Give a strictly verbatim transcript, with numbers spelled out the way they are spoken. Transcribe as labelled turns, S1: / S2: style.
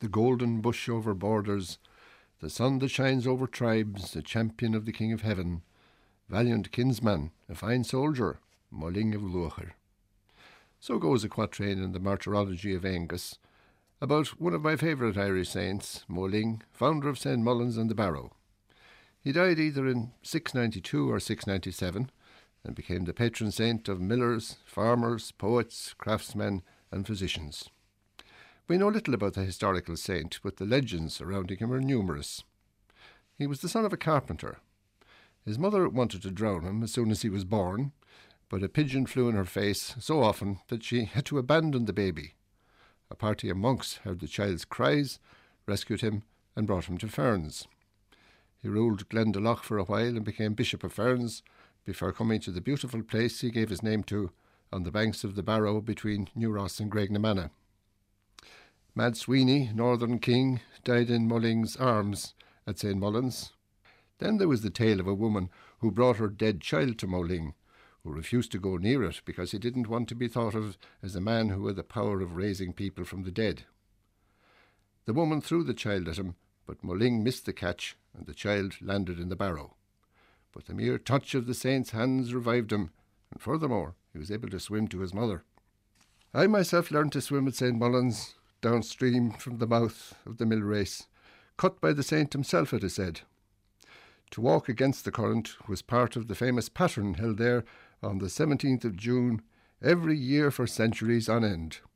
S1: the golden bush over borders, the sun that shines over tribes, the champion of the King of Heaven, valiant kinsman, a fine soldier, Moling of Luachar. So goes a quatrain in the Martyrology of Angus about one of my favourite Irish saints, Moling, founder of Saint Mullins and the Barrow. He died either in six ninety-two or six ninety-seven and became the patron saint of millers, farmers, poets, craftsmen and physicians. We know little about the historical saint, but the legends surrounding him are numerous. He was the son of a carpenter. His mother wanted to drown him as soon as he was born, but a pigeon flew in her face so often that she had to abandon the baby. A party of monks heard the child's cries, rescued him and brought him to Ferns. He ruled Glendalough for a while and became Bishop of Ferns before coming to the beautiful place he gave his name to on the banks of the Barrow between New Ross and Graignamanagh. Mad Sweeney, Northern King, died in Mulling's arms at Saint Mullins. Then there was the tale of a woman who brought her dead child to Moling, who refused to go near it because he didn't want to be thought of as a man who had the power of raising people from the dead. The woman threw the child at him, but Moling missed the catch and the child landed in the Barrow. But the mere touch of the saint's hands revived him, and furthermore, he was able to swim to his mother. I myself learned to swim at Saint Mullins, downstream from the mouth of the mill race, cut by the saint himself, it is said. To walk against the current was part of the famous pattern held there on the seventeenth of June every year for centuries on end.